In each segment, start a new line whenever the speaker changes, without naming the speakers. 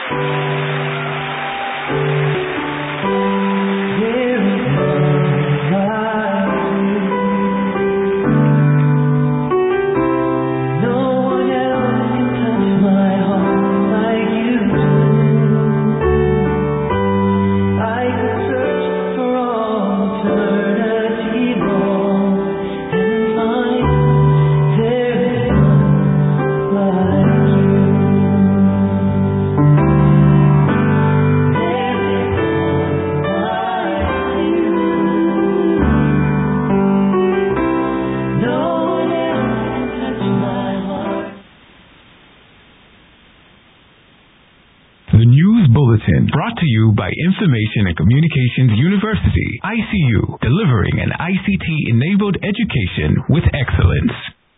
Brought to you by Information and Communications University, ICU, delivering an ICT-enabled education with excellence.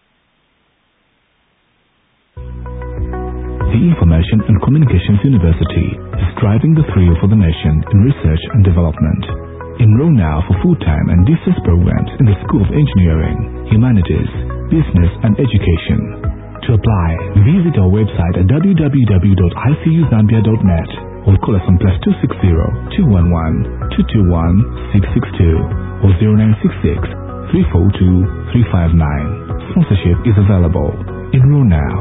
The Information and Communications University is driving the thrill for the nation in research and development. Enroll now for full-time and distance programs in the School of Engineering, Humanities, Business and Education. To apply, visit our website at www.icuzambia.net or call us on +260 211 221 662 or 0966 342 359. Sponsorship is available. Enroll now.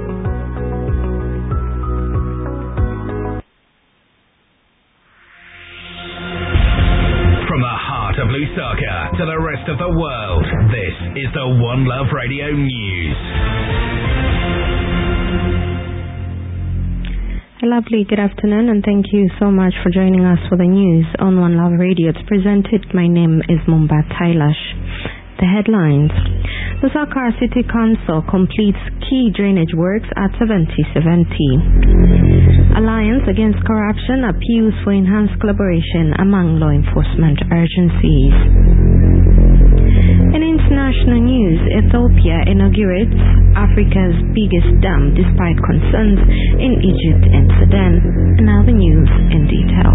From the heart of Lusaka to the rest of the world, this is the One Love Radio News.
Lovely, good afternoon, and thank you so much for joining us for the news on One Love Radio. It's presented. My name is Mumba Tailash. The headlines. Lusaka City Council completes key drainage works at 70/70. Alliance Against Corruption appeals for enhanced collaboration among law enforcement agencies. In international news, Ethiopia inaugurates Africa's biggest dam despite concerns in Egypt and Sudan. And now the news in detail.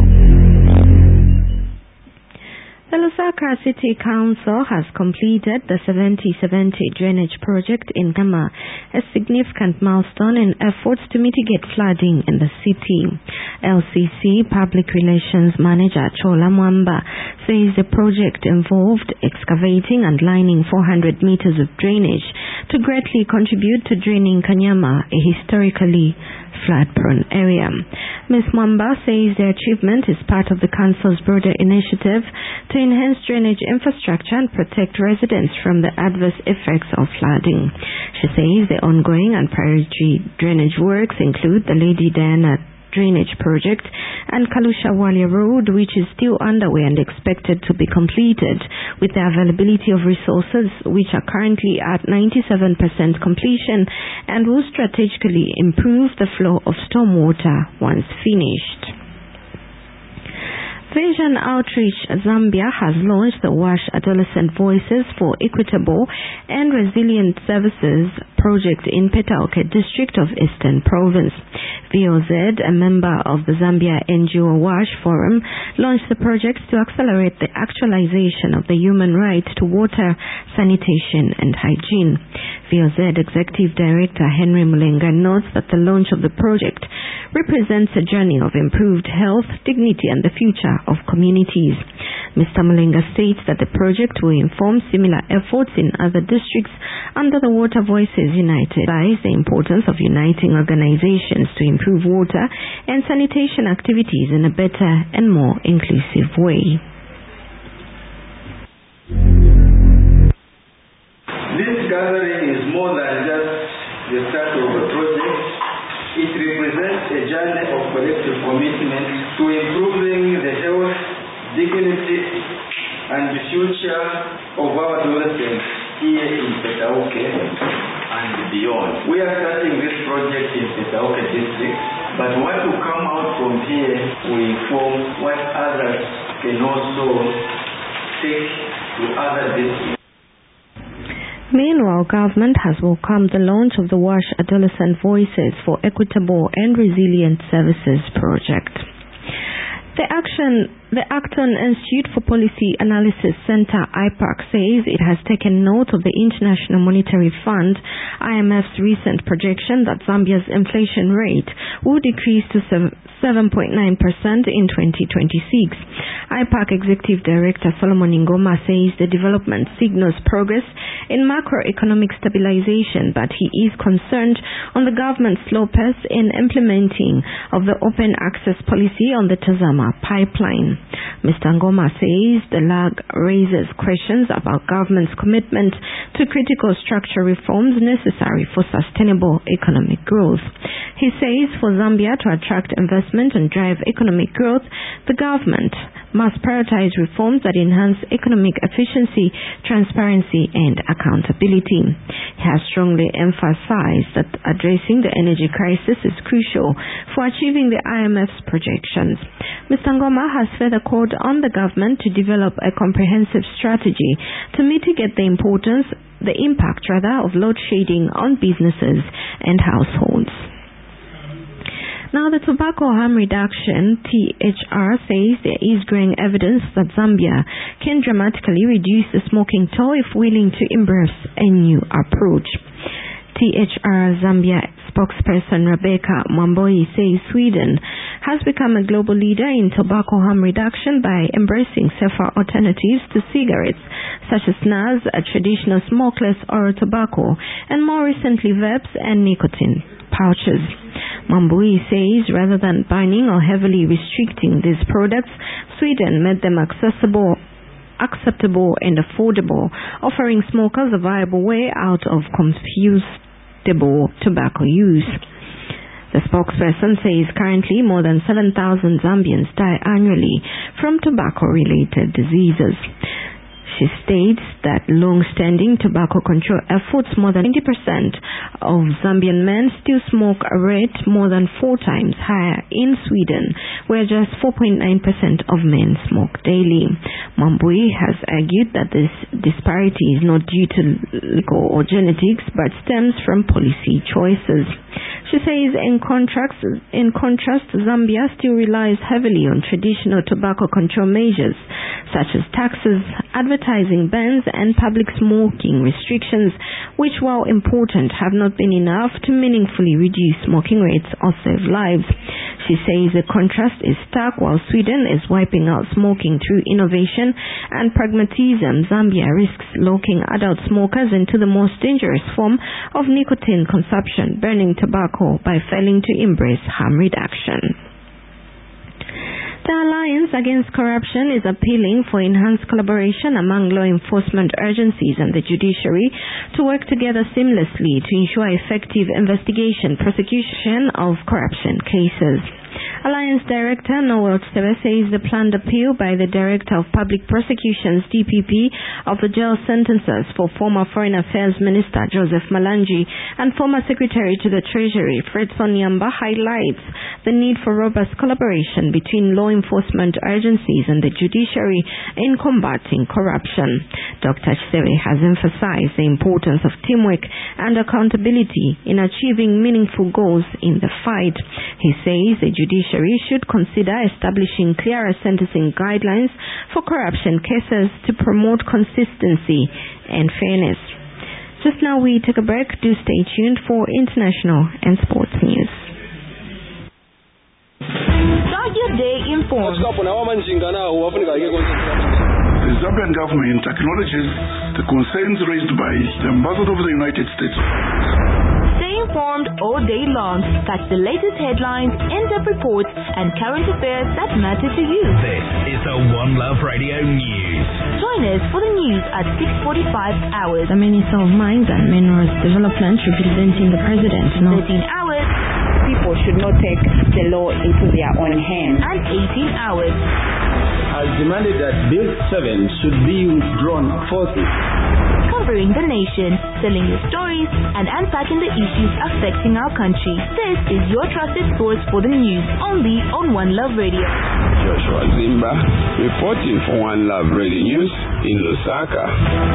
The Lusaka City Council has completed the 70/70 drainage project in Gama, a significant milestone in efforts to mitigate flooding in the city. LCC Public Relations Manager Chola Mwamba says the project involved excavating and lining 400 meters of drainage to greatly contribute to draining Kanyama, a historically flood-prone area. Ms. Mwamba says the achievement is part of the Council's broader initiative to enhance drainage infrastructure and protect residents from the adverse effects of flooding. She says the ongoing and priority drainage works include the Lady Diana drainage project and Kalusha Walia Road, which is still underway and expected to be completed, with the availability of resources which are currently at 97% completion and will strategically improve the flow of stormwater once finished. Vision Outreach Zambia has launched the WASH Adolescent Voices for Equitable and Resilient Services project in Petauke district of Eastern Province. VOZ, a member of the Zambia NGO WASH Forum, launched the project to accelerate the actualization of the human right to water, sanitation and hygiene. VOZ Executive Director Henry Mulenga notes that the launch of the project represents a journey of improved health, dignity and the future of communities. Mr. Mulenga states that the project will inform similar efforts in other districts under the Water Voices United. The importance of uniting organizations to improve water and sanitation activities in a better and more inclusive way.
This gathering is more than just the start of a project. It represents a journey of collective commitment to improving the health, dignity, and the future of our adolescents here in Petauke and beyond. We are starting this project in Petauke district, but what will come out from here will inform what others can also take to other districts.
Meanwhile, government has welcomed the launch of the WASH Adolescent Voices for Equitable and Resilient Services project. The Acton Institute for Policy Analysis Center, IPAC, says it has taken note of the International Monetary Fund, IMF's recent projection that Zambia's inflation rate will decrease to 7.9% in 2026. IPAC Executive Director Solomon Ngoma says the development signals progress in macroeconomic stabilization, but he is concerned on the government's slow pace in implementing of the open access policy on the Tazama pipeline. Mr. Ngoma says the lag raises questions about government's commitment to critical structural reforms necessary for sustainable economic growth. He says for Zambia to attract investment and drive economic growth, the government must prioritize reforms that enhance economic efficiency, transparency, and accountability. He has strongly emphasized that addressing the energy crisis is crucial for achieving the IMF's projections. Mr. Ngoma has further called on the government to develop a comprehensive strategy to mitigate the impact of load shedding on businesses and households. Now, the Tobacco Harm Reduction, THR, says there is growing evidence that Zambia can dramatically reduce the smoking toll if willing to embrace a new approach. THR Zambia spokesperson Rebecca Mwamboi says Sweden has become a global leader in tobacco harm reduction by embracing safer alternatives to cigarettes, such as snus, a traditional smokeless oral tobacco, and more recently vapes and nicotine pouches. Mwamboi says rather than banning or heavily restricting these products, Sweden made them acceptable and affordable, offering smokers a viable way out of combustible tobacco use. The spokesperson says currently more than 7,000 Zambians die annually from tobacco-related diseases. She states that long-standing tobacco control efforts, more than 20% of Zambian men still smoke a rate more than 4 times higher in Sweden, where just 4.9% of men smoke daily. Mwamboi has argued that this disparity is not due to legal or genetics, but stems from policy choices. She says in contrast, Zambia still relies heavily on traditional tobacco control measures, such as taxes, advertising bans, and public smoking restrictions, which, while important, have not been enough to meaningfully reduce smoking rates or save lives. She says the contrast is stark. While Sweden is wiping out smoking through innovation and pragmatism, Zambia risks locking adult smokers into the most dangerous form of nicotine consumption, burning tobacco, by failing to embrace harm reduction. The Alliance Against Corruption is appealing for enhanced collaboration among law enforcement agencies and the judiciary to work together seamlessly to ensure effective investigation, prosecution of corruption cases. Alliance Director Noel Steve says the planned appeal by the Director of Public Prosecutions, DPP, of the jail sentences for former Foreign Affairs Minister Joseph Malanji and former Secretary to the Treasury Fredson Nyamba highlights the need for robust collaboration between law enforcement agencies and the judiciary in combating corruption. Dr. Steve has emphasized the importance of teamwork and accountability in achieving meaningful goals in the fight. He says the judiciary should consider establishing clearer sentencing guidelines for corruption cases to promote consistency and fairness. Just now we take a break. Do stay tuned for international and sports news.
Start your day informed.
The Zambian government acknowledges the concerns raised by the Ambassador of the United States.
Stay informed all day long. Catch the latest headlines, in-depth reports, and current affairs that matter to you.
This is the One Love Radio News.
Join us for the news at 6:45 hours.
The Minister of Mines and Minerals Development representing the President.
13 hours.
People should not take the law into their own hands.
And 18 hours.
Has demanded that Bill 7 should be withdrawn forthwith.
Covering the nation, telling the stories, and unpacking the issues affecting our country. This is your trusted source for the news, only on One Love Radio.
Joshua Zimba, reporting for One Love Radio News in Lusaka.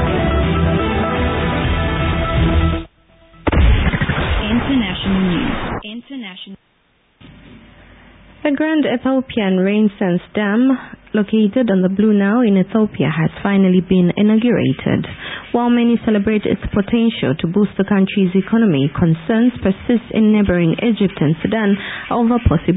International news. International.
The Grand Ethiopian Renaissance Dam, located on the Blue Nile in Ethiopia, has finally been inaugurated. While many celebrate its potential to boost the country's economy, concerns persist in neighboring Egypt and Sudan over possible